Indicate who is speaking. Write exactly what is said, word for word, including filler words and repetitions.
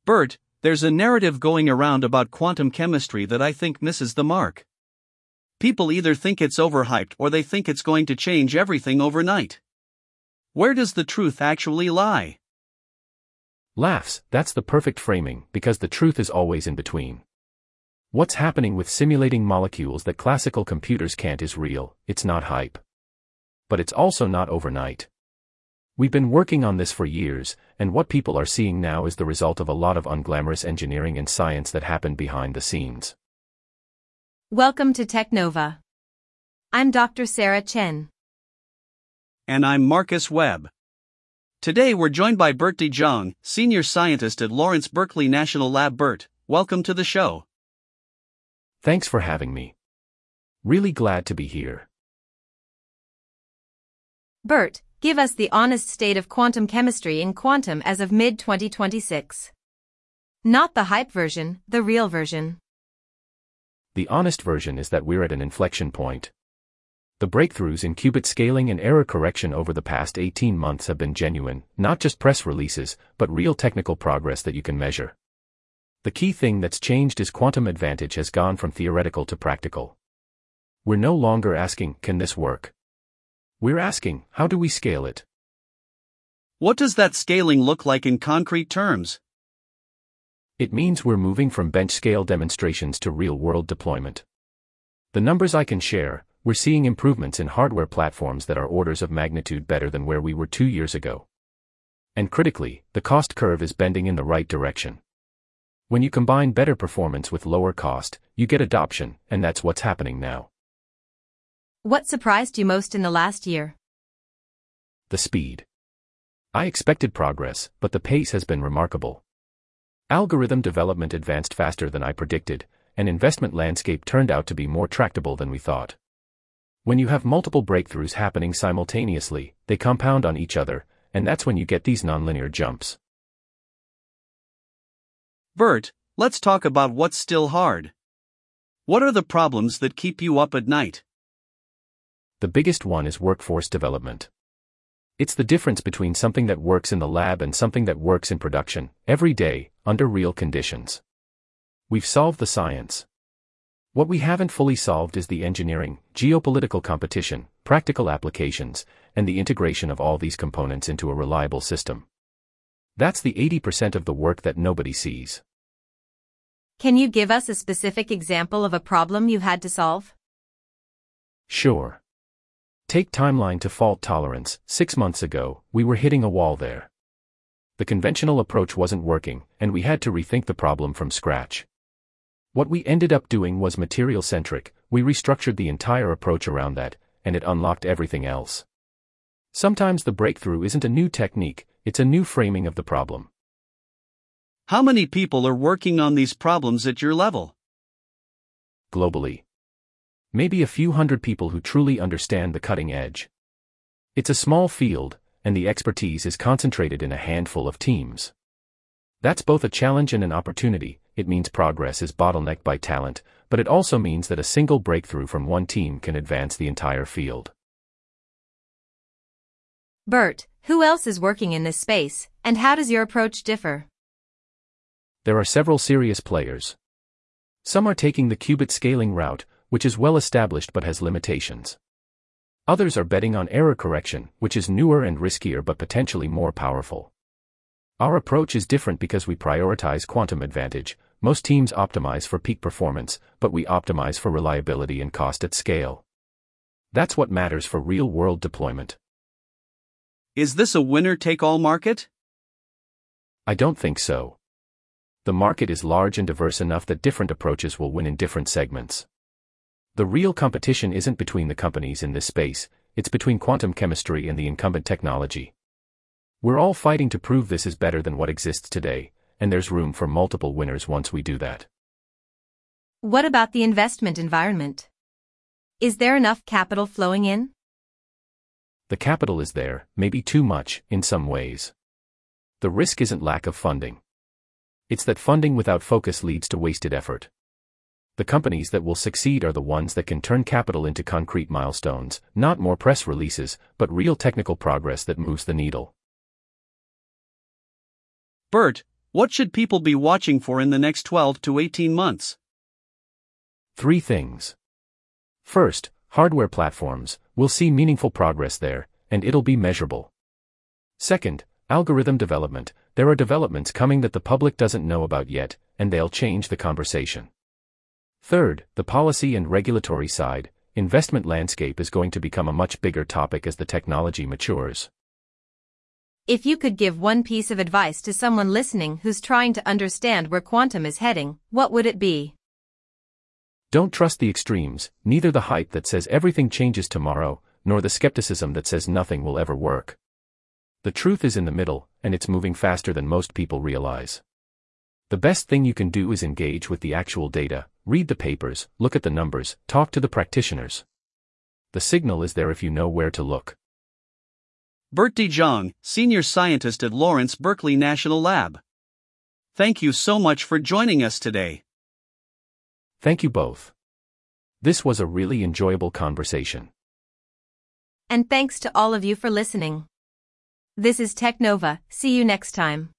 Speaker 1: Bert, there's a narrative going around about quantum chemistry that I think misses the mark. People either think it's overhyped or they think it's going to change everything overnight. Where does the truth actually lie?
Speaker 2: Laughs, that's the perfect framing, because the truth is always in between. What's happening with simulating molecules that classical computers can't is real, it's not hype. But it's also not overnight. We've been working on this for years, and what people are seeing now is the result of a lot of unglamorous engineering and science that happened behind the scenes.
Speaker 3: Welcome to Technova. I'm Doctor Sarah Chen.
Speaker 1: And I'm Marcus Webb. Today we're joined by Bert de Jong, Senior Scientist at Lawrence Berkeley National Lab. Bert, welcome to the show.
Speaker 2: Thanks for having me. Really glad to be here.
Speaker 3: Bert, give us the honest state of quantum chemistry in quantum as of mid twenty twenty-six. Not the hype version, the real version.
Speaker 2: The honest version is that we're at an inflection point. The breakthroughs in qubit scaling and error correction over the past eighteen months have been genuine, not just press releases, but real technical progress that you can measure. The key thing that's changed is quantum advantage has gone from theoretical to practical. We're no longer asking, can this work? We're asking, how do we scale it?
Speaker 1: What does that scaling look like in concrete terms?
Speaker 2: It means we're moving from bench-scale demonstrations to real-world deployment. The numbers I can share, we're seeing improvements in hardware platforms that are orders of magnitude better than where we were two years ago. And critically, the cost curve is bending in the right direction. When you combine better performance with lower cost, you get adoption, and that's what's happening now.
Speaker 3: What surprised you most in the last year?
Speaker 2: The speed. I expected progress, but the pace has been remarkable. Algorithm development advanced faster than I predicted, and investment landscape turned out to be more tractable than we thought. When you have multiple breakthroughs happening simultaneously, they compound on each other, and that's when you get these nonlinear jumps.
Speaker 1: Bert, let's talk about what's still hard. What are the problems that keep you up at night?
Speaker 2: The biggest one is workforce development. It's the difference between something that works in the lab and something that works in production, every day, under real conditions. We've solved the science. What we haven't fully solved is the engineering, geopolitical competition, practical applications, and the integration of all these components into a reliable system. That's the eighty percent of the work that nobody sees.
Speaker 3: Can you give us a specific example of a problem you had to solve?
Speaker 2: Sure. Take timeline to fault tolerance. Six months ago, we were hitting a wall there. The conventional approach wasn't working, and we had to rethink the problem from scratch. What we ended up doing was material-centric. We restructured the entire approach around that, and it unlocked everything else. Sometimes the breakthrough isn't a new technique, it's a new framing of the problem.
Speaker 1: How many people are working on these problems at your level?
Speaker 2: Globally. Maybe a few hundred people who truly understand the cutting edge. It's a small field, and the expertise is concentrated in a handful of teams. That's both a challenge and an opportunity. It means progress is bottlenecked by talent, but it also means that a single breakthrough from one team can advance the entire field.
Speaker 3: Bert, who else is working in this space, and how does your approach differ?
Speaker 2: There are several serious players. Some are taking the qubit scaling route, which is well established but has limitations. Others are betting on error correction, which is newer and riskier but potentially more powerful. Our approach is different because we prioritize quantum advantage. Most teams optimize for peak performance, but we optimize for reliability and cost at scale. That's what matters for real-world deployment.
Speaker 1: Is this a winner-take-all market?
Speaker 2: I don't think so. The market is large and diverse enough that different approaches will win in different segments. The real competition isn't between the companies in this space, it's between quantum chemistry and the incumbent technology. We're all fighting to prove this is better than what exists today, and there's room for multiple winners once we do that.
Speaker 3: What about the investment environment? Is there enough capital flowing in?
Speaker 2: The capital is there, maybe too much, in some ways. The risk isn't lack of funding. It's that funding without focus leads to wasted effort. The companies that will succeed are the ones that can turn capital into concrete milestones, not more press releases, but real technical progress that moves the needle.
Speaker 1: Bert, What should people be watching for in the next twelve to eighteen months?
Speaker 2: Three things. First, hardware platforms. We'll see meaningful progress there, and it'll be measurable. Second, algorithm development. There are developments coming that the public doesn't know about yet, and they'll change the conversation. Third, the policy and regulatory side. Investment landscape is going to become a much bigger topic as the technology matures.
Speaker 3: If you could give one piece of advice to someone listening who's trying to understand where quantum is heading, what would it be?
Speaker 2: Don't trust the extremes, neither the hype that says everything changes tomorrow, nor the skepticism that says nothing will ever work. The truth is in the middle, and it's moving faster than most people realize. The best thing you can do is engage with the actual data, read the papers, look at the numbers, talk to the practitioners. The signal is there if you know where to look.
Speaker 1: Bert de Jong, Senior Scientist at Lawrence Berkeley National Lab. Thank you so much for joining us today.
Speaker 2: Thank you both. This was a really enjoyable conversation.
Speaker 3: And thanks to all of you for listening. This is Technova. See you next time.